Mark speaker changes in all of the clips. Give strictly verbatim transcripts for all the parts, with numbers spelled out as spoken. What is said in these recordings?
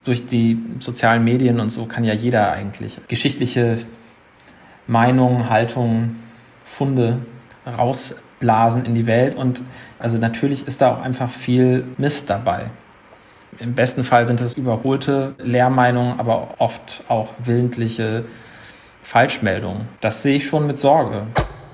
Speaker 1: Durch die sozialen Medien und so kann ja jeder eigentlich geschichtliche Meinungen, Haltungen, Funde rausblasen in die Welt. Und also natürlich ist da auch einfach viel Mist dabei. Im besten Fall sind es überholte Lehrmeinungen, aber oft auch willentliche Falschmeldungen. Das sehe ich schon mit Sorge.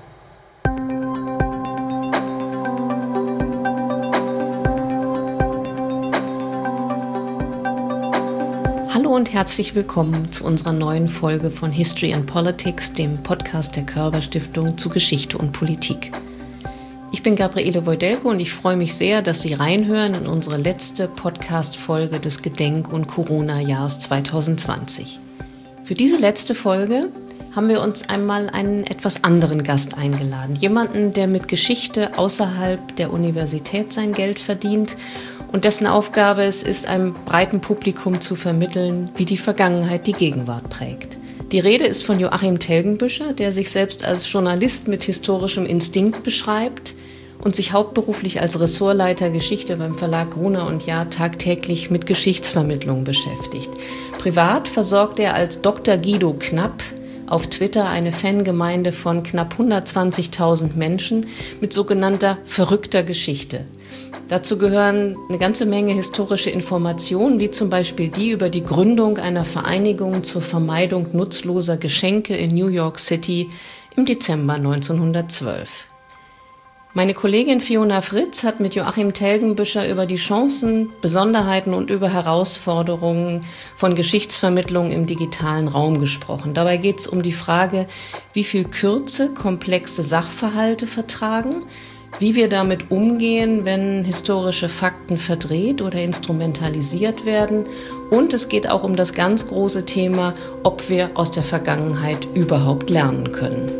Speaker 2: Hallo und herzlich willkommen zu unserer neuen Folge von History and Politics, dem Podcast der Körber Stiftung zu Geschichte und Politik. Ich bin Gabriele Wojdelko und ich freue mich sehr, dass Sie reinhören in unsere letzte Podcast-Folge des Gedenk- und Corona-Jahres zwanzig zwanzig. Für diese letzte Folge haben wir uns einmal einen etwas anderen Gast eingeladen. Jemanden, der mit Geschichte außerhalb der Universität sein Geld verdient und dessen Aufgabe es ist, einem breiten Publikum zu vermitteln, wie die Vergangenheit die Gegenwart prägt. Die Rede ist von Joachim Telgenbüscher, der sich selbst als Journalist mit historischem Instinkt beschreibt und sich hauptberuflich als Ressortleiter Geschichte beim Verlag Gruner und Jahr tagtäglich mit Geschichtsvermittlung beschäftigt. Privat versorgt er als Doktor Guido Knapp auf Twitter eine Fangemeinde von knapp hundertzwanzigtausend Menschen mit sogenannter verrückter Geschichte. Dazu gehören eine ganze Menge historische Informationen, wie zum Beispiel die über die Gründung einer Vereinigung zur Vermeidung nutzloser Geschenke in New York City im Dezember neunzehnhundertzwölf. Meine Kollegin Fiona Fritz hat mit Joachim Telgenbüscher über die Chancen, Besonderheiten und über Herausforderungen von Geschichtsvermittlung im digitalen Raum gesprochen. Dabei geht es um die Frage, wie viel Kürze komplexe Sachverhalte vertragen, wie wir damit umgehen, wenn historische Fakten verdreht oder instrumentalisiert werden. Und es geht auch um das ganz große Thema, ob wir aus der Vergangenheit überhaupt lernen können.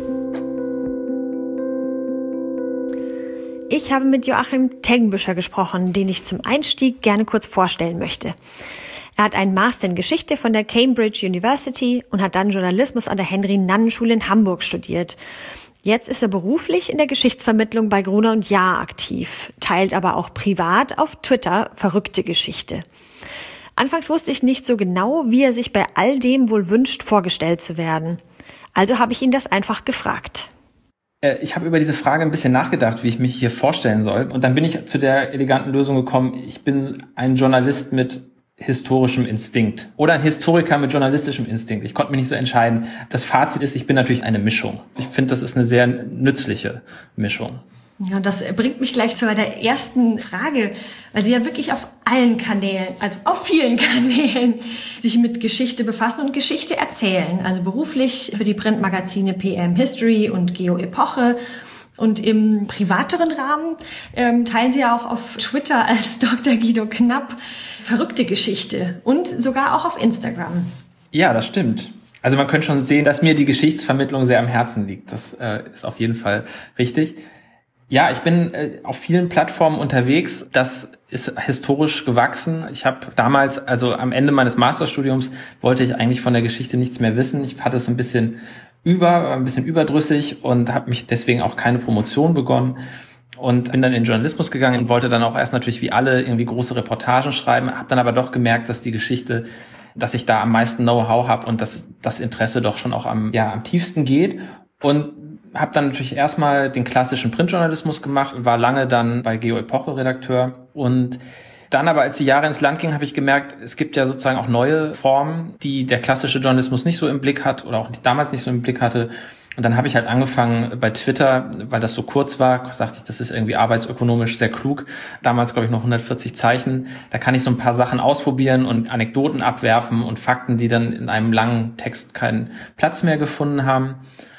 Speaker 3: Ich habe mit Joachim Telgenbüscher gesprochen, den ich zum Einstieg gerne kurz vorstellen möchte. Er hat einen Master in Geschichte von der Cambridge University und hat dann Journalismus an der Henry-Nannen-Schule in Hamburg studiert. Jetzt ist er beruflich in der Geschichtsvermittlung bei Gruner und Jahr aktiv, teilt aber auch privat auf Twitter verrückte Geschichte. Anfangs wusste ich nicht so genau, wie er sich bei all dem wohl wünscht, vorgestellt zu werden. Also habe ich ihn das einfach gefragt.
Speaker 1: Ich habe über diese Frage ein bisschen nachgedacht, wie ich mich hier vorstellen soll. Und dann bin ich zu der eleganten Lösung gekommen, ich bin ein Journalist mit historischem Instinkt oder ein Historiker mit journalistischem Instinkt. Ich konnte mich nicht so entscheiden. Das Fazit ist, ich bin natürlich eine Mischung. Ich finde, das ist eine sehr nützliche Mischung.
Speaker 3: Ja, das bringt mich gleich zu der ersten Frage, weil Sie ja wirklich auf allen Kanälen, also auf vielen Kanälen, sich mit Geschichte befassen und Geschichte erzählen. Also beruflich für die Printmagazine P M History und Geo Epoche. Und im privateren Rahmen ähm, teilen Sie ja auch auf Twitter als Doktor Guido Knapp verrückte Geschichte und sogar auch auf Instagram.
Speaker 1: Ja, das stimmt. Also man könnte schon sehen, dass mir die Geschichtsvermittlung sehr am Herzen liegt. Das äh, ist auf jeden Fall richtig. Ja, ich bin äh, auf vielen Plattformen unterwegs. Das ist historisch gewachsen. Ich habe damals, also am Ende meines Masterstudiums, wollte ich eigentlich von der Geschichte nichts mehr wissen. Ich hatte es ein bisschen über, ein bisschen überdrüssig und habe mich deswegen auch keine Promotion begonnen und bin dann in Journalismus gegangen und wollte dann auch erst natürlich wie alle irgendwie große Reportagen schreiben, habe dann aber doch gemerkt, dass die Geschichte, dass ich da am meisten Know-how habe und dass das Interesse doch schon auch am, ja, am tiefsten geht und habe dann natürlich erstmal den klassischen Printjournalismus gemacht, war lange dann bei Geo Epoche Redakteur und dann aber, als die Jahre ins Land gingen, habe ich gemerkt, es gibt ja sozusagen auch neue Formen, die der klassische Journalismus nicht so im Blick hat oder auch nicht, damals nicht so im Blick hatte. Und dann habe ich halt angefangen bei Twitter, weil das so kurz war, dachte ich, das ist irgendwie arbeitsökonomisch sehr klug. Damals, glaube ich, noch hundertvierzig Zeichen. Da kann ich so ein paar Sachen ausprobieren und Anekdoten abwerfen und Fakten, die dann in einem langen Text keinen Platz mehr gefunden haben.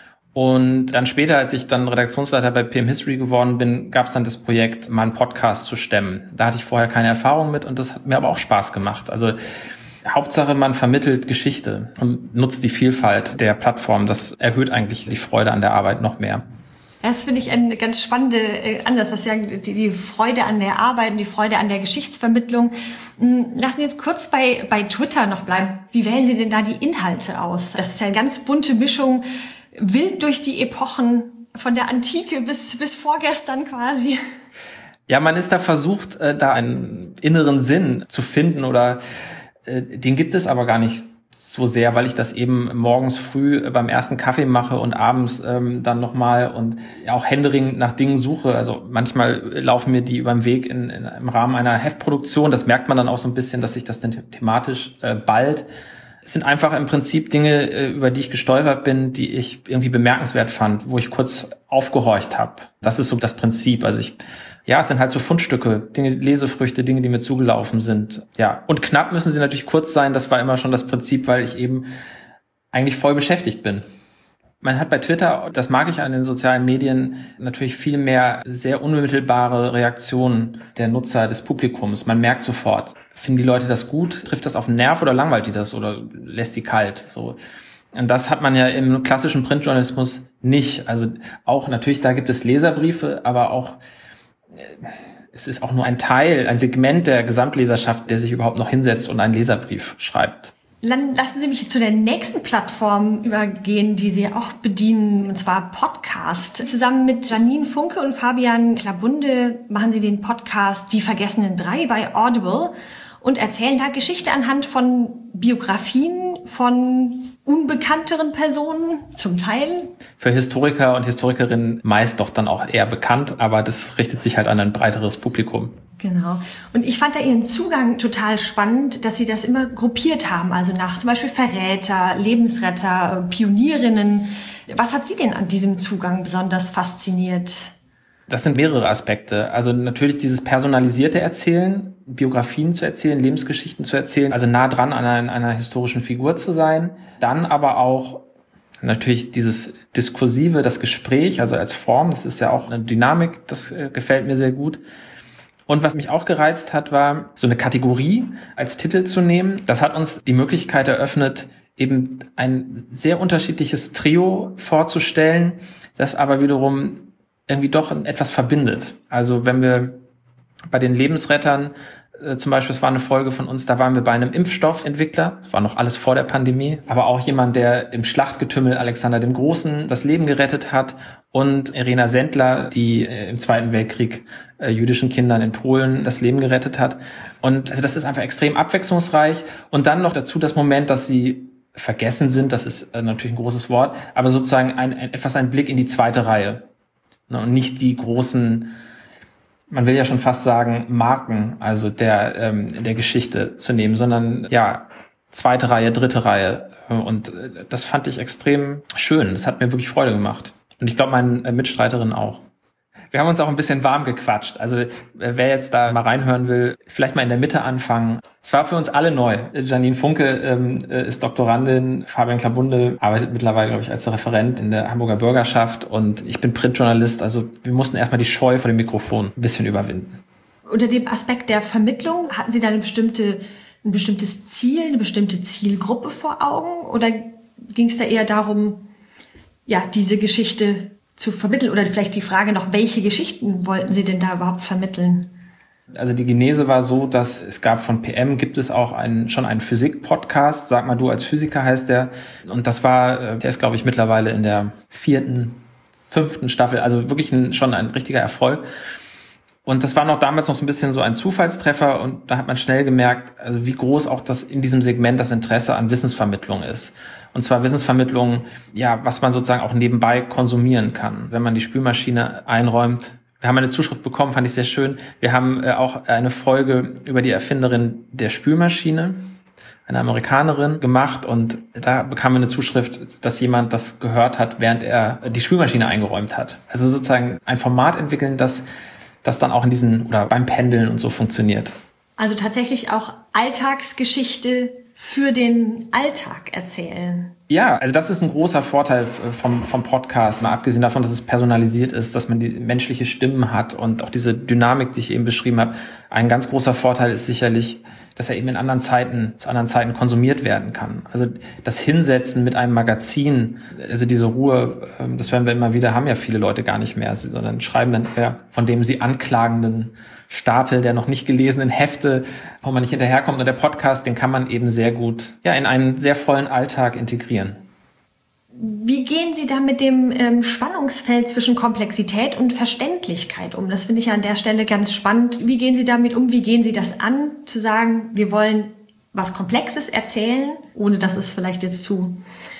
Speaker 1: Und dann später, als ich dann Redaktionsleiter bei P M History geworden bin, gab es dann das Projekt, mal einen Podcast zu stemmen. Da hatte ich vorher keine Erfahrung mit und das hat mir aber auch Spaß gemacht. Also Hauptsache, man vermittelt Geschichte und nutzt die Vielfalt der Plattform. Das erhöht eigentlich die Freude an der Arbeit noch mehr.
Speaker 3: Das finde ich eine ganz spannende äh, Ansatz. Das ist ja die, die Freude an der Arbeit und die Freude an der Geschichtsvermittlung. Lassen Sie jetzt kurz bei, bei Twitter noch bleiben. Wie wählen Sie denn da die Inhalte aus? Das ist ja eine ganz bunte Mischung. Wild durch die Epochen, von der Antike bis bis vorgestern quasi.
Speaker 1: Ja, man ist da versucht, da einen inneren Sinn zu finden oder Den gibt es aber gar nicht so sehr, weil ich das eben morgens früh beim ersten Kaffee mache und abends ähm, dann nochmal und ja auch händeringend nach Dingen suche. Also manchmal laufen mir die über den Weg in, in, im Rahmen einer Heftproduktion. Das merkt man dann auch so ein bisschen, dass sich das dann thematisch äh, ballt. Es sind einfach im Prinzip Dinge, äh, über die ich gestolpert bin, die ich irgendwie bemerkenswert fand, wo ich kurz aufgehorcht habe. Das ist so das Prinzip. Also ich Ja, es sind halt so Fundstücke, Dinge, Lesefrüchte, Dinge, die mir zugelaufen sind. Ja, und knapp müssen sie natürlich kurz sein. Das war immer schon das Prinzip, weil ich eben eigentlich voll beschäftigt bin. Man hat bei Twitter, das mag ich an den sozialen Medien, natürlich viel mehr sehr unmittelbare Reaktionen der Nutzer, des Publikums. Man merkt sofort, finden die Leute das gut, trifft das auf den Nerv oder langweilt die das oder lässt die kalt, so. Und das hat man ja im klassischen Printjournalismus nicht. Also auch natürlich, da gibt es Leserbriefe, aber auch es ist auch nur ein Teil, ein Segment der Gesamtleserschaft, der sich überhaupt noch hinsetzt und einen Leserbrief schreibt.
Speaker 3: Dann lassen Sie mich zu der nächsten Plattform übergehen, die Sie auch bedienen, und zwar Podcast. Zusammen mit Janine Funke und Fabian Klabunde machen Sie den Podcast Die Vergessenen Drei bei Audible und erzählen da Geschichte anhand von Biografien von unbekannteren Personen, zum Teil.
Speaker 1: Für Historiker und Historikerinnen meist doch dann auch eher bekannt, aber das richtet sich halt an ein breiteres Publikum.
Speaker 3: Genau. Und ich fand da Ihren Zugang total spannend, dass Sie das immer gruppiert haben, also nach zum Beispiel Verräter, Lebensretter, Pionierinnen. Was hat Sie denn an diesem Zugang besonders fasziniert?
Speaker 1: Das sind mehrere Aspekte. Also natürlich dieses personalisierte Erzählen, Biografien zu erzählen, Lebensgeschichten zu erzählen, also nah dran an einer, einer historischen Figur zu sein. Dann aber auch natürlich dieses Diskursive, das Gespräch, also als Form, das ist ja auch eine Dynamik, das äh, gefällt mir sehr gut. Und was mich auch gereizt hat, war, so eine Kategorie als Titel zu nehmen. Das hat uns die Möglichkeit eröffnet, eben ein sehr unterschiedliches Trio vorzustellen, das aber wiederum irgendwie doch etwas verbindet. Also wenn wir bei den Lebensrettern, äh, zum Beispiel, es war eine Folge von uns, da waren wir bei einem Impfstoffentwickler, das war noch alles vor der Pandemie, aber auch jemand, der im Schlachtgetümmel Alexander dem Großen das Leben gerettet hat, und Irena Sendler, die äh, im Zweiten Weltkrieg äh, jüdischen Kindern in Polen das Leben gerettet hat. Und also das ist einfach extrem abwechslungsreich. Und dann noch dazu das Moment, dass sie vergessen sind, das ist äh, natürlich ein großes Wort, aber sozusagen ein, ein, etwas ein Blick in die zweite Reihe. Und nicht die großen, man will ja schon fast sagen, Marken, also der ähm, der Geschichte zu nehmen, sondern ja, zweite Reihe, dritte Reihe. Und das fand ich extrem schön. Das hat mir wirklich Freude gemacht. Und ich glaube, meinen Mitstreiterinnen auch. Wir haben uns auch ein bisschen warm gequatscht. Also wer jetzt da mal reinhören will, vielleicht mal in der Mitte anfangen. Es war für uns alle neu. Janine Funke ähm, ist Doktorandin, Fabian Klabunde arbeitet mittlerweile, glaube ich, als Referent in der Hamburger Bürgerschaft und ich bin Printjournalist. Also wir mussten erstmal die Scheu vor dem Mikrofon ein bisschen überwinden.
Speaker 3: Unter dem Aspekt der Vermittlung, hatten Sie da eine bestimmte, ein bestimmtes Ziel, eine bestimmte Zielgruppe vor Augen? Oder ging es da eher darum, ja, diese Geschichte zu vermitteln? Oder vielleicht die Frage noch, welche Geschichten wollten Sie denn da überhaupt vermitteln?
Speaker 1: Also die Genese war so, dass es gab von P M, gibt es auch einen, schon einen Physik-Podcast, sag mal du als Physiker heißt der. Und das war, der ist glaube ich mittlerweile in der vierten, fünften Staffel, also wirklich ein, schon ein richtiger Erfolg. Und das war noch damals noch so ein bisschen so ein Zufallstreffer und da hat man schnell gemerkt, also wie groß auch das in diesem Segment das Interesse an Wissensvermittlung ist. Und zwar Wissensvermittlung, ja, was man sozusagen auch nebenbei konsumieren kann, wenn man die Spülmaschine einräumt. Wir haben eine Zuschrift bekommen, fand ich sehr schön. Wir haben äh, auch eine Folge über die Erfinderin der Spülmaschine, eine Amerikanerin, gemacht und da bekamen wir eine Zuschrift, dass jemand das gehört hat, während er die Spülmaschine eingeräumt hat. Also sozusagen ein Format entwickeln, das, das dann auch in diesen oder beim Pendeln und so funktioniert.
Speaker 3: Also tatsächlich auch Alltagsgeschichte für den Alltag erzählen.
Speaker 1: Ja, also das ist ein großer Vorteil vom, vom Podcast, mal abgesehen davon, dass es personalisiert ist, dass man die menschliche Stimmen hat und auch diese Dynamik, die ich eben beschrieben habe. Ein ganz großer Vorteil ist sicherlich, dass er eben in anderen Zeiten, zu anderen Zeiten konsumiert werden kann. Also das Hinsetzen mit einem Magazin, also diese Ruhe, das hören wir immer wieder, haben ja viele Leute gar nicht mehr, sondern schreiben dann eher von dem sie anklagenden Stapel der noch nicht gelesenen Hefte, wo man nicht hinterherkommt. Und der Podcast, den kann man eben sehr gut ja in einen sehr vollen Alltag integrieren.
Speaker 3: Wie gehen Sie da mit dem ähm, Spannungsfeld zwischen Komplexität und Verständlichkeit um? Das finde ich ja an der Stelle ganz spannend. Wie gehen Sie damit um? Wie gehen Sie das an, zu sagen, wir wollen was Komplexes erzählen, ohne dass es vielleicht jetzt zu,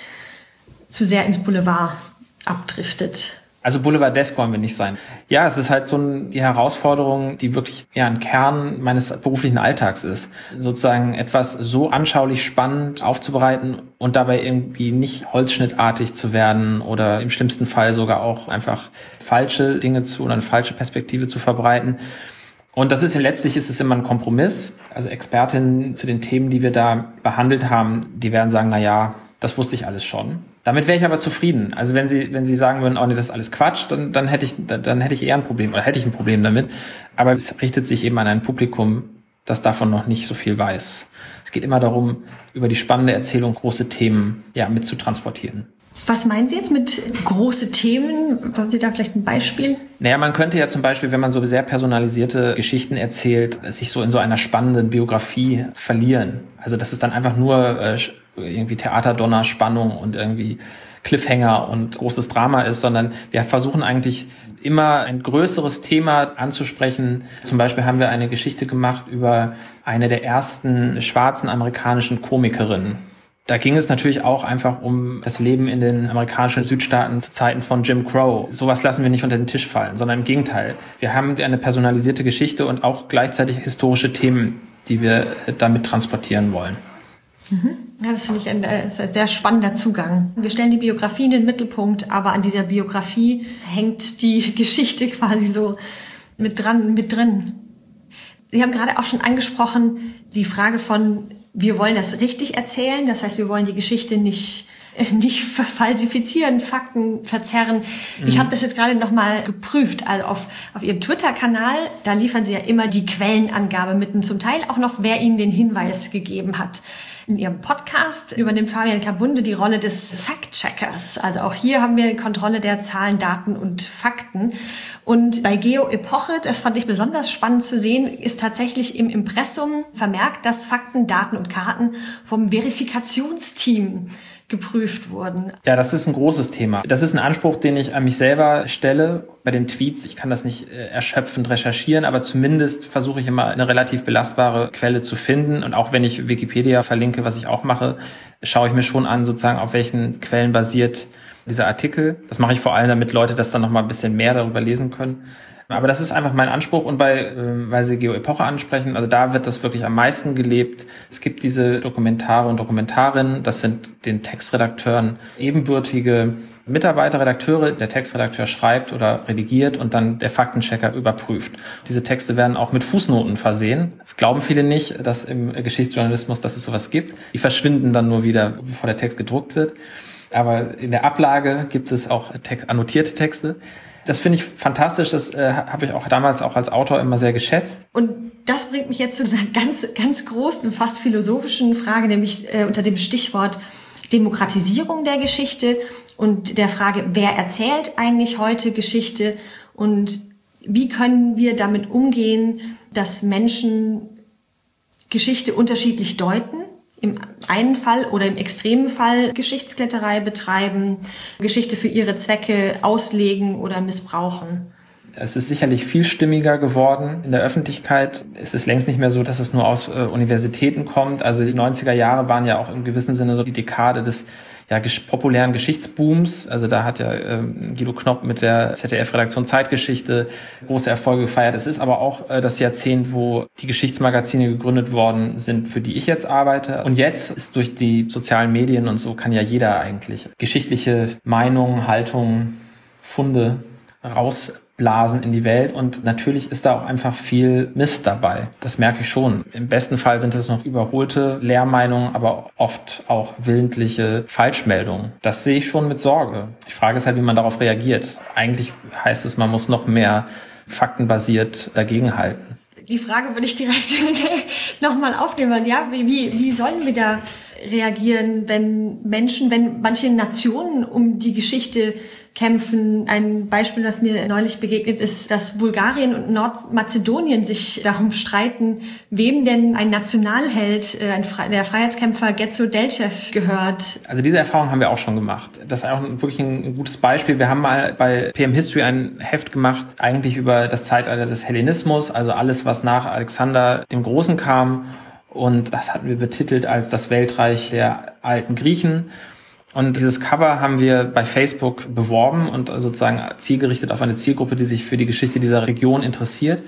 Speaker 3: zu sehr ins Boulevard abdriftet.
Speaker 1: Also boulevardesk wollen wir nicht sein. Ja, es ist halt so ein, die Herausforderung, die wirklich ja ein Kern meines beruflichen Alltags ist. Sozusagen etwas so anschaulich spannend aufzubereiten und dabei irgendwie nicht holzschnittartig zu werden oder im schlimmsten Fall sogar auch einfach falsche Dinge zu oder eine falsche Perspektive zu verbreiten. Und das ist ja letztlich ist es immer ein Kompromiss. Also Expertinnen zu den Themen, die wir da behandelt haben, die werden sagen, na ja, das wusste ich alles schon. Damit wäre ich aber zufrieden. Also wenn Sie, wenn Sie sagen würden, oh nee, das ist alles Quatsch, dann, dann hätte ich, dann, dann hätte ich eher ein Problem oder hätte ich ein Problem damit. Aber es richtet sich eben an ein Publikum, das davon noch nicht so viel weiß. Es geht immer darum, über die spannende Erzählung große Themen, ja, mitzutransportieren.
Speaker 3: Was meinen Sie jetzt mit große Themen? Haben Sie da vielleicht ein Beispiel?
Speaker 1: Naja, man könnte ja zum Beispiel, wenn man so sehr personalisierte Geschichten erzählt, sich so in so einer spannenden Biografie verlieren. Also das ist dann einfach nur äh, irgendwie Theaterdonner, Spannung und irgendwie Cliffhanger und großes Drama ist, sondern wir versuchen eigentlich immer ein größeres Thema anzusprechen. Zum Beispiel haben wir eine Geschichte gemacht über eine der ersten schwarzen amerikanischen Komikerinnen. Da ging es natürlich auch einfach um das Leben in den amerikanischen Südstaaten zu Zeiten von Jim Crow. Sowas lassen wir nicht unter den Tisch fallen, sondern im Gegenteil. Wir haben eine personalisierte Geschichte und auch gleichzeitig historische Themen, die wir damit transportieren wollen.
Speaker 3: Ja, das finde ich ein, ein sehr spannender Zugang. Wir stellen die Biografie in den Mittelpunkt, aber an dieser Biografie hängt die Geschichte quasi so mit dran, mit drin. Sie haben gerade auch schon angesprochen, die Frage von, wir wollen das richtig erzählen. Das heißt, wir wollen die Geschichte nicht, nicht falsifizieren, Fakten verzerren. Mhm. Ich habe das jetzt gerade nochmal geprüft. Also auf, auf Ihrem Twitter-Kanal, da liefern Sie ja immer die Quellenangabe mit und zum Teil auch noch, wer Ihnen den Hinweis gegeben hat. In Ihrem Podcast übernimmt Fabian Klabunde die Rolle des Fact-Checkers. Also auch hier haben wir Kontrolle der Zahlen, Daten und Fakten. Und bei Geo-Epoche, das fand ich besonders spannend zu sehen, ist tatsächlich im Impressum vermerkt, dass Fakten, Daten und Karten vom Verifikationsteam geprüft wurden.
Speaker 1: Ja, das ist ein großes Thema. Das ist ein Anspruch, den ich an mich selber stelle bei den Tweets. Ich kann das nicht äh, erschöpfend recherchieren, aber zumindest versuche ich immer eine relativ belastbare Quelle zu finden. Und auch wenn ich Wikipedia verlinke, was ich auch mache, schaue ich mir schon an, sozusagen auf welchen Quellen basiert dieser Artikel. Das mache ich vor allem, damit Leute das dann noch mal ein bisschen mehr darüber lesen können. Aber das ist einfach mein Anspruch und bei, äh, weil Sie Geo-Epoche ansprechen, also da wird das wirklich am meisten gelebt. Es gibt diese Dokumentare und Dokumentarinnen, das sind den Textredakteuren ebenbürtige Mitarbeiter, Redakteure. Der Textredakteur schreibt oder redigiert und dann der Faktenchecker überprüft. Diese Texte werden auch mit Fußnoten versehen. Glauben viele nicht, dass im Geschichtsjournalismus, dass es sowas gibt. Die verschwinden dann nur wieder, bevor der Text gedruckt wird. Aber in der Ablage gibt es auch Text, annotierte Texte. Das finde ich fantastisch, das äh, habe ich auch damals auch als Autor immer sehr geschätzt.
Speaker 3: Und das bringt mich jetzt zu einer ganz, ganz großen, fast philosophischen Frage, nämlich äh, unter dem Stichwort Demokratisierung der Geschichte und der Frage, wer erzählt eigentlich heute Geschichte und wie können wir damit umgehen, dass Menschen Geschichte unterschiedlich deuten? Im einen Fall oder im extremen Fall Geschichtskletterei betreiben, Geschichte für ihre Zwecke auslegen oder missbrauchen.
Speaker 1: Es ist sicherlich vielstimmiger geworden in der Öffentlichkeit. Es ist längst nicht mehr so, dass es nur aus äh, Universitäten kommt. Also die neunziger Jahre waren ja auch im gewissen Sinne so die Dekade des ja, ges- populären Geschichtsbooms. Also da hat ja ähm, Guido Knopp mit der Z D F-Redaktion Zeitgeschichte große Erfolge gefeiert. Es ist aber auch äh, das Jahrzehnt, wo die Geschichtsmagazine gegründet worden sind, für die ich jetzt arbeite. Und jetzt ist durch die sozialen Medien und so kann ja jeder eigentlich geschichtliche Meinungen, Haltungen, Funde raus blasen in die Welt und natürlich ist da auch einfach viel Mist dabei. Das merke ich schon. Im besten Fall sind es noch überholte Lehrmeinungen, aber oft auch willentliche Falschmeldungen. Das sehe ich schon mit Sorge. Ich frage es halt, wie man darauf reagiert. Eigentlich heißt es, man muss noch mehr faktenbasiert dagegenhalten.
Speaker 3: Die Frage würde ich direkt nochmal aufnehmen. Ja, wie, wie sollen wir da reagieren, wenn Menschen, wenn manche Nationen um die Geschichte kämpfen? Ein Beispiel, das mir neulich begegnet ist, dass Bulgarien und Nordmazedonien sich darum streiten, wem denn ein Nationalheld, ein Fre- der Freiheitskämpfer Getzo Delchev gehört.
Speaker 1: Also diese Erfahrung haben wir auch schon gemacht. Das ist auch wirklich ein gutes Beispiel. Wir haben mal bei P M History ein Heft gemacht, eigentlich über das Zeitalter des Hellenismus, also alles, was nach Alexander dem Großen kam. Und das hatten wir betitelt als das Weltreich der alten Griechen. Und dieses Cover haben wir bei Facebook beworben und sozusagen zielgerichtet auf eine Zielgruppe, die sich für die Geschichte dieser Region interessiert.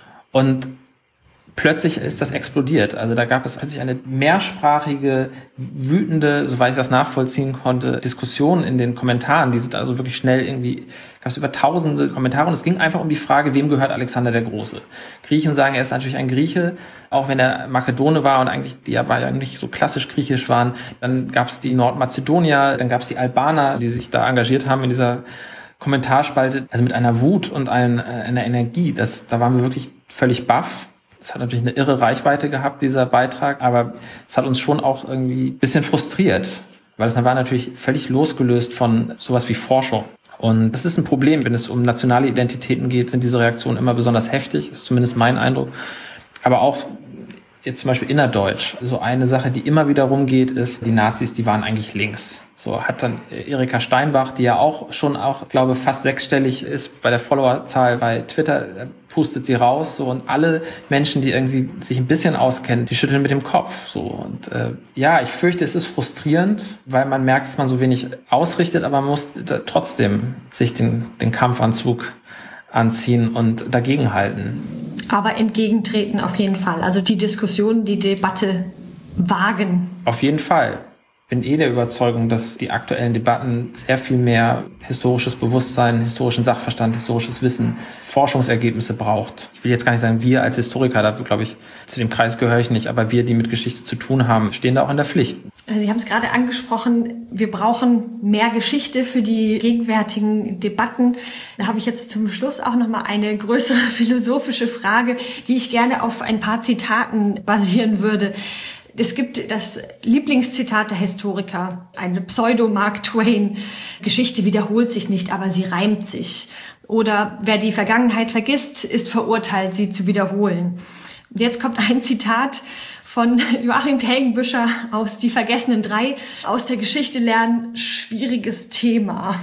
Speaker 1: Und plötzlich ist das explodiert. Also da gab es plötzlich eine mehrsprachige, wütende, soweit ich das nachvollziehen konnte, Diskussion in den Kommentaren. Die sind also wirklich schnell irgendwie, gab es über tausende Kommentare. Und es ging einfach um die Frage, wem gehört Alexander der Große? Griechen sagen, er ist natürlich ein Grieche, auch wenn er Makedone war und eigentlich, die ja nicht so klassisch griechisch waren. Dann gab es die Nordmazedonier, dann gab es die Albaner, die sich da engagiert haben in dieser Kommentarspalte. Also mit einer Wut und einer, einer Energie. Das, da waren wir wirklich völlig baff. Es hat natürlich eine irre Reichweite gehabt, dieser Beitrag, aber es hat uns schon auch irgendwie ein bisschen frustriert, weil es war natürlich völlig losgelöst von sowas wie Forschung. Und das ist ein Problem, wenn es um nationale Identitäten geht, sind diese Reaktionen immer besonders heftig, ist zumindest mein Eindruck. Aber auch jetzt zum Beispiel innerdeutsch. So eine Sache, die immer wieder rumgeht, ist, die Nazis, die waren eigentlich links. So hat dann Erika Steinbach, die ja auch schon auch, glaube fast sechsstellig ist bei der Followerzahl bei Twitter, pustet sie raus. So, und alle Menschen, die irgendwie sich ein bisschen auskennen, die schütteln mit dem Kopf. So, und äh, ja, ich fürchte, es ist frustrierend, weil man merkt, dass man so wenig ausrichtet, aber man muss trotzdem sich den, den Kampfanzug anziehen und dagegenhalten.
Speaker 3: Aber entgegentreten auf jeden Fall. Also die Diskussion, die Debatte wagen.
Speaker 1: Auf jeden Fall. Ich bin eh der Überzeugung, dass die aktuellen Debatten sehr viel mehr historisches Bewusstsein, historischen Sachverstand, historisches Wissen, Forschungsergebnisse braucht. Ich will jetzt gar nicht sagen, wir als Historiker, da glaube ich, zu dem Kreis gehöre ich nicht, aber wir, die mit Geschichte zu tun haben, stehen da auch in der Pflicht.
Speaker 3: Sie haben es gerade angesprochen, wir brauchen mehr Geschichte für die gegenwärtigen Debatten. Da habe ich jetzt zum Schluss auch noch mal eine größere philosophische Frage, die ich gerne auf ein paar Zitaten basieren würde. Es gibt das Lieblingszitat der Historiker, eine Pseudo-Mark Twain. Geschichte wiederholt sich nicht, aber sie reimt sich. Oder wer die Vergangenheit vergisst, ist verurteilt, sie zu wiederholen. Jetzt kommt ein Zitat von Joachim Telgenbüscher aus Die Vergessenen Drei. Aus der Geschichte lernen, schwieriges Thema.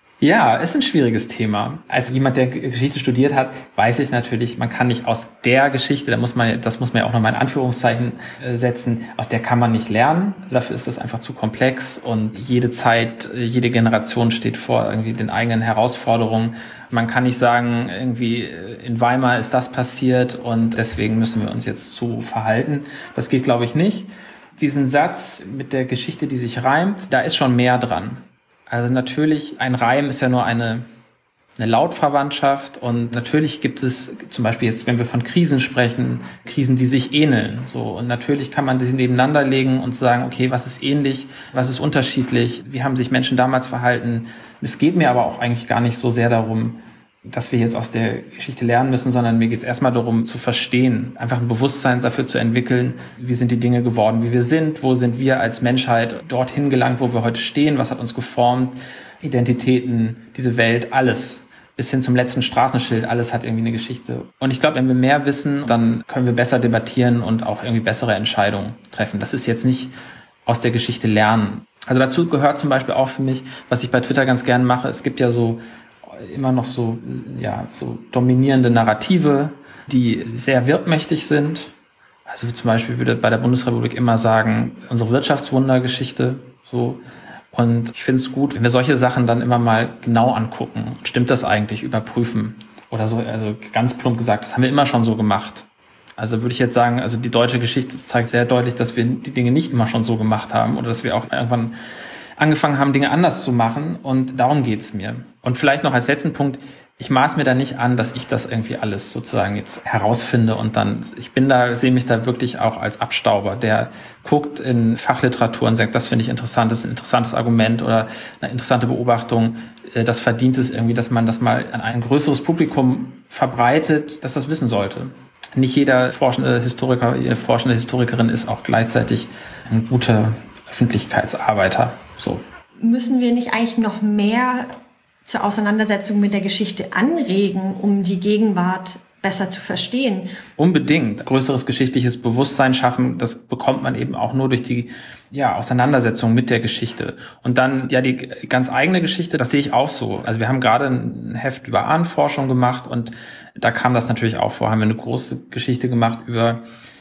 Speaker 1: Ja, ist ein schwieriges Thema. Als jemand, der Geschichte studiert hat, weiß ich natürlich, man kann nicht aus der Geschichte, da muss man, das muss man ja auch nochmal in Anführungszeichen setzen, aus der kann man nicht lernen. Dafür ist das einfach zu komplex und jede Zeit, jede Generation steht vor irgendwie den eigenen Herausforderungen. Man kann nicht sagen, irgendwie in Weimar ist das passiert und deswegen müssen wir uns jetzt so verhalten. Das geht, glaube ich, nicht. Diesen Satz mit der Geschichte, die sich reimt, da ist schon mehr dran. Also natürlich, ein Reim ist ja nur eine, eine Lautverwandtschaft und natürlich gibt es zum Beispiel jetzt, wenn wir von Krisen sprechen, Krisen, die sich ähneln. So, und natürlich kann man die nebeneinander legen und sagen, okay, was ist ähnlich, was ist unterschiedlich, wie haben sich Menschen damals verhalten. Es geht mir aber auch eigentlich gar nicht so sehr darum, dass wir jetzt aus der Geschichte lernen müssen, sondern mir geht es erstmal darum zu verstehen, einfach ein Bewusstsein dafür zu entwickeln, wie sind die Dinge geworden, wie wir sind, wo sind wir als Menschheit dorthin gelangt, wo wir heute stehen, was hat uns geformt, Identitäten, diese Welt, alles, bis hin zum letzten Straßenschild, alles hat irgendwie eine Geschichte. Und ich glaube, wenn wir mehr wissen, dann können wir besser debattieren und auch irgendwie bessere Entscheidungen treffen. Das ist jetzt nicht aus der Geschichte lernen. Also dazu gehört zum Beispiel auch für mich, was ich bei Twitter ganz gern mache, es gibt ja so immer noch so, ja, so dominierende Narrative, die sehr wirkmächtig sind. Also zum Beispiel würde bei der Bundesrepublik immer sagen, unsere Wirtschaftswundergeschichte, so. Und ich finde es gut, wenn wir solche Sachen dann immer mal genau angucken. Stimmt das eigentlich? Überprüfen. Oder so, also ganz plump gesagt, das haben wir immer schon so gemacht. Also würde ich jetzt sagen, also die deutsche Geschichte zeigt sehr deutlich, dass wir die Dinge nicht immer schon so gemacht haben oder dass wir auch irgendwann angefangen haben, Dinge anders zu machen, und darum geht's mir. Und vielleicht noch als letzten Punkt, ich maß mir da nicht an, dass ich das irgendwie alles sozusagen jetzt herausfinde und dann, ich bin da, sehe mich da wirklich auch als Abstauber, der guckt in Fachliteratur und sagt, das finde ich interessant, das ist ein interessantes Argument oder eine interessante Beobachtung, das verdient es irgendwie, dass man das mal an ein größeres Publikum verbreitet, das das wissen sollte. Nicht jeder forschende Historiker, jede forschende Historikerin ist auch gleichzeitig ein guter Öffentlichkeitsarbeiter. So.
Speaker 3: Müssen wir nicht eigentlich noch mehr zur Auseinandersetzung mit der Geschichte anregen, um die Gegenwart besser zu verstehen?
Speaker 1: Unbedingt. Größeres geschichtliches Bewusstsein schaffen, das bekommt man eben auch nur durch die ja, Auseinandersetzung mit der Geschichte. Und dann ja die ganz eigene Geschichte, das sehe ich auch so. Also wir haben gerade ein Heft über Ahnenforschung gemacht und da kam das natürlich auch vor. Haben wir eine große Geschichte gemacht über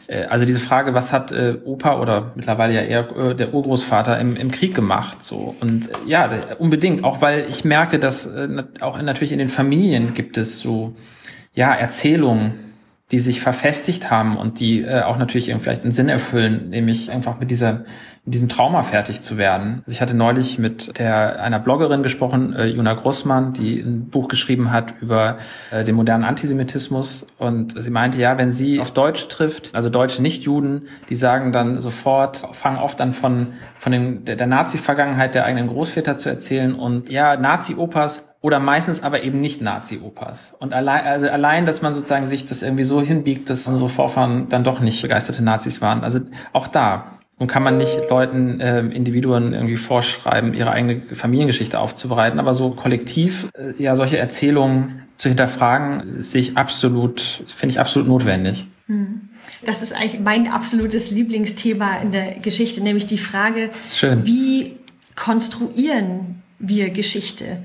Speaker 1: Also diese Frage, was hat äh, Opa oder mittlerweile ja eher äh, der Urgroßvater im, im Krieg gemacht? So. Und äh, ja, unbedingt, auch weil ich merke, dass äh, auch in, natürlich in den Familien gibt es so ja Erzählungen, die sich verfestigt haben und die äh, auch natürlich irgendwie vielleicht einen Sinn erfüllen, nämlich einfach mit dieser mit diesem Trauma fertig zu werden. Also ich hatte neulich mit der einer Bloggerin gesprochen, äh, Juna Grossmann, die ein Buch geschrieben hat über äh, den modernen Antisemitismus, und sie meinte, ja, wenn sie auf Deutsche trifft, also Deutsche Nicht-Juden, die sagen dann sofort, fangen oft an von von den, der, der Nazi-Vergangenheit der eigenen Großväter zu erzählen und ja, Nazi-Opas oder meistens aber eben nicht Nazi-Opas. Und allein, also allein, dass man sozusagen sich das irgendwie so hinbiegt, dass unsere Vorfahren dann doch nicht begeisterte Nazis waren. Also auch da. Nun kann man nicht Leuten, äh, Individuen irgendwie vorschreiben, ihre eigene Familiengeschichte aufzubereiten, aber so kollektiv, äh, ja, solche Erzählungen zu hinterfragen, sehe ich absolut, finde ich absolut notwendig.
Speaker 3: Das ist eigentlich mein absolutes Lieblingsthema in der Geschichte, nämlich die Frage,
Speaker 1: Schön.
Speaker 3: Wie konstruieren wir Geschichte?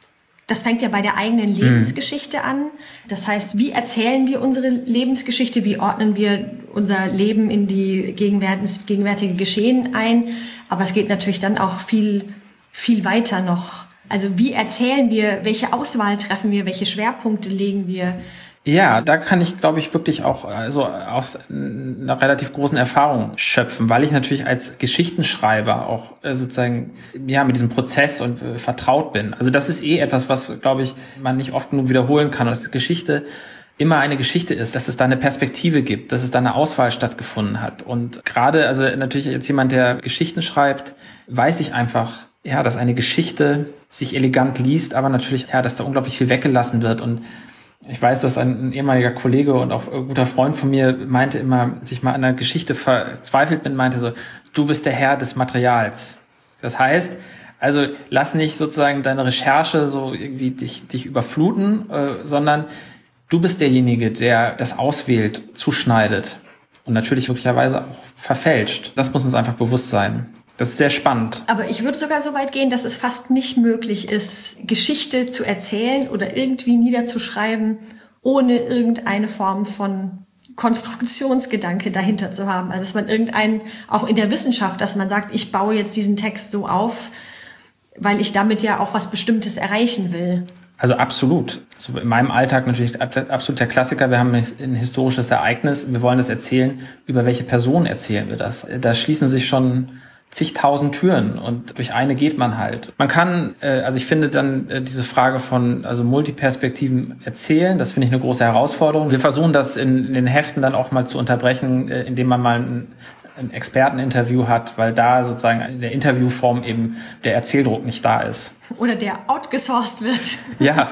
Speaker 3: Das fängt ja bei der eigenen Lebensgeschichte an. Das heißt, wie erzählen wir unsere Lebensgeschichte? Wie ordnen wir unser Leben in die gegenwärtige Geschehen ein? Aber es geht natürlich dann auch viel, viel weiter noch. Also wie erzählen wir? Welche Auswahl treffen wir? Welche Schwerpunkte legen wir?
Speaker 1: Ja, da kann ich, glaube ich, wirklich auch also aus einer relativ großen Erfahrung schöpfen, weil ich natürlich als Geschichtenschreiber auch sozusagen ja mit diesem Prozess und äh, vertraut bin. Also das ist eh etwas, was, glaube ich, man nicht oft genug wiederholen kann, dass Geschichte immer eine Geschichte ist, dass es da eine Perspektive gibt, dass es da eine Auswahl stattgefunden hat. Und gerade, also natürlich jetzt jemand, der Geschichten schreibt, weiß ich einfach, ja, dass eine Geschichte sich elegant liest, aber natürlich, ja, dass da unglaublich viel weggelassen wird. Und ich weiß, dass ein, ein ehemaliger Kollege und auch ein guter Freund von mir meinte immer, als ich mal an einer Geschichte verzweifelt bin, meinte so, du bist der Herr des Materials. Das heißt, also lass nicht sozusagen deine Recherche so irgendwie dich, dich überfluten, äh, sondern du bist derjenige, der das auswählt, zuschneidet und natürlich möglicherweise auch verfälscht. Das muss uns einfach bewusst sein. Das ist sehr spannend.
Speaker 3: Aber ich würde sogar so weit gehen, dass es fast nicht möglich ist, Geschichte zu erzählen oder irgendwie niederzuschreiben, ohne irgendeine Form von Konstruktionsgedanke dahinter zu haben. Also dass man irgendeinen, auch in der Wissenschaft, dass man sagt, ich baue jetzt diesen Text so auf, weil ich damit ja auch was Bestimmtes erreichen will.
Speaker 1: Also absolut. Also in meinem Alltag natürlich absolut der Klassiker. Wir haben ein historisches Ereignis. Wir wollen das erzählen. Über welche Person erzählen wir das? Da schließen sich schon zigtausend Türen und durch eine geht man halt. Man kann, äh, also ich finde dann äh, diese Frage von also Multiperspektiven erzählen, das finde ich eine große Herausforderung. Wir versuchen das in, in den Heften dann auch mal zu unterbrechen, äh, indem man mal ein, ein Experteninterview hat, weil da sozusagen in der Interviewform eben der Erzähldruck nicht da ist.
Speaker 3: Oder der outgesourced wird.
Speaker 1: Ja,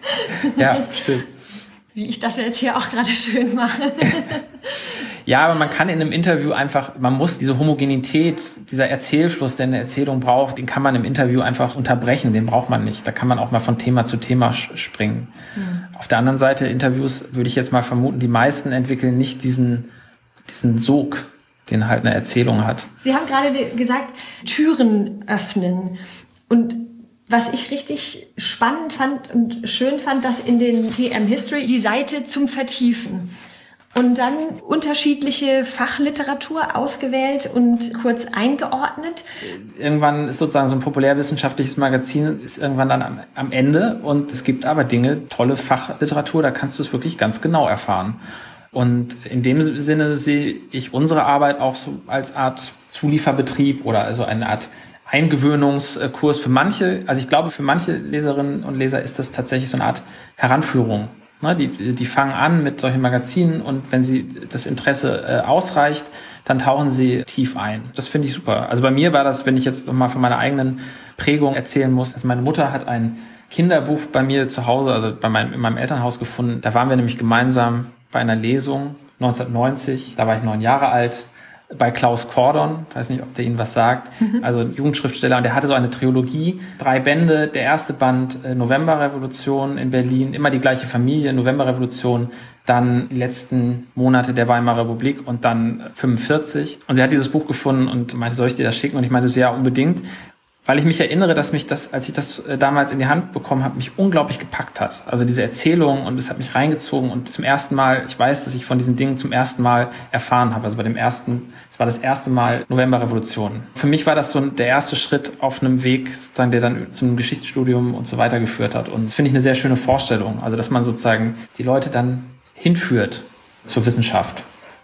Speaker 1: ja, stimmt.
Speaker 3: Wie ich das jetzt hier auch gerade schön mache.
Speaker 1: Ja, aber man kann in einem Interview einfach, man muss diese Homogenität, dieser Erzählfluss, der eine Erzählung braucht, den kann man im Interview einfach unterbrechen, den braucht man nicht. Da kann man auch mal von Thema zu Thema springen. Mhm. Auf der anderen Seite, Interviews, würde ich jetzt mal vermuten, die meisten entwickeln nicht diesen, diesen Sog, den halt eine Erzählung hat.
Speaker 3: Sie haben gerade gesagt, Türen öffnen. Und was ich richtig spannend fand und schön fand, dass in den P M History die Seite zum Vertiefen und dann unterschiedliche Fachliteratur ausgewählt und kurz eingeordnet.
Speaker 1: Irgendwann ist sozusagen so ein populärwissenschaftliches Magazin ist irgendwann dann am, am Ende und es gibt aber Dinge, tolle Fachliteratur, da kannst du es wirklich ganz genau erfahren. Und in dem Sinne sehe ich unsere Arbeit auch so als Art Zulieferbetrieb oder also eine Art Eingewöhnungskurs für manche. Also ich glaube, für manche Leserinnen und Leser ist das tatsächlich so eine Art Heranführung. Die, die fangen an mit solchen Magazinen und wenn sie das Interesse äh, ausreicht, dann tauchen sie tief ein. Das finde ich super. Also bei mir war das, wenn ich jetzt nochmal von meiner eigenen Prägung erzählen muss, also meine Mutter hat ein Kinderbuch bei mir zu Hause, also bei meinem, in meinem Elternhaus gefunden. Da waren wir nämlich gemeinsam bei einer Lesung neunzehnhundertneunzig, da war ich neun Jahre alt, bei Klaus Kordon, weiß nicht, ob der Ihnen was sagt, mhm. also ein Jugendschriftsteller, und der hatte so eine Trilogie, drei Bände, der erste Band äh, Novemberrevolution in Berlin, immer die gleiche Familie, Novemberrevolution, dann die letzten Monate der Weimarer Republik und dann fünfundvierzig. Und sie hat dieses Buch gefunden und meinte, soll ich dir das schicken? Und ich meinte so, ja, unbedingt. weil ich mich erinnere, dass mich das, als ich das damals in die Hand bekommen habe, mich unglaublich gepackt hat. Also diese Erzählung, und es hat mich reingezogen und zum ersten Mal, ich weiß, dass ich von diesen Dingen zum ersten Mal erfahren habe. Also bei dem ersten, es war das erste Mal Novemberrevolution. Für mich war das so der erste Schritt auf einem Weg, sozusagen, der dann zum Geschichtsstudium und so weiter geführt hat. Und das finde ich eine sehr schöne Vorstellung. Also dass man sozusagen die Leute dann hinführt zur Wissenschaft.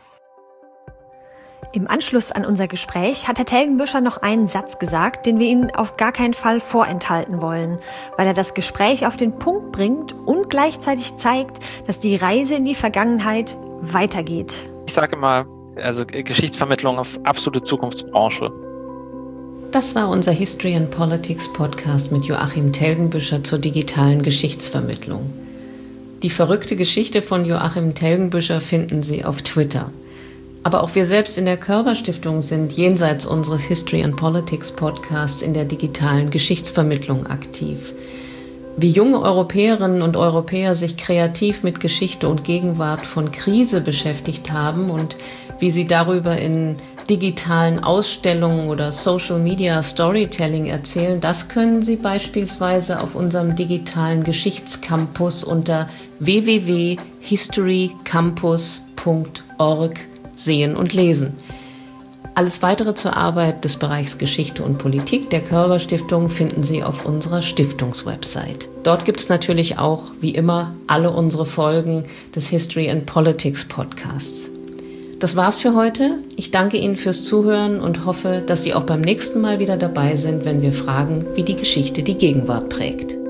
Speaker 3: Im Anschluss an unser Gespräch hat Herr Telgenbüscher noch einen Satz gesagt, den wir Ihnen auf gar keinen Fall vorenthalten wollen, weil er das Gespräch auf den Punkt bringt und gleichzeitig zeigt, dass die Reise in die Vergangenheit weitergeht.
Speaker 4: Ich sage immer, also Geschichtsvermittlung ist absolute Zukunftsbranche.
Speaker 2: Das war unser History and Politics Podcast mit Joachim Telgenbüscher zur digitalen Geschichtsvermittlung. Die verrückte Geschichte von Joachim Telgenbüscher finden Sie auf Twitter. Aber auch wir selbst in der Körber Stiftung sind jenseits unseres History and Politics Podcasts in der digitalen Geschichtsvermittlung aktiv. Wie junge Europäerinnen und Europäer sich kreativ mit Geschichte und Gegenwart von Krise beschäftigt haben und wie sie darüber in digitalen Ausstellungen oder Social Media Storytelling erzählen, das können Sie beispielsweise auf unserem digitalen Geschichtscampus unter w w w punkt history campus punkt org sehen und lesen. Alles weitere zur Arbeit des Bereichs Geschichte und Politik der Körber Stiftung finden Sie auf unserer Stiftungswebsite. Dort gibt es natürlich auch, wie immer, alle unsere Folgen des History and Politics Podcasts. Das war's für heute. Ich danke Ihnen fürs Zuhören und hoffe, dass Sie auch beim nächsten Mal wieder dabei sind, wenn wir fragen, wie die Geschichte die Gegenwart prägt.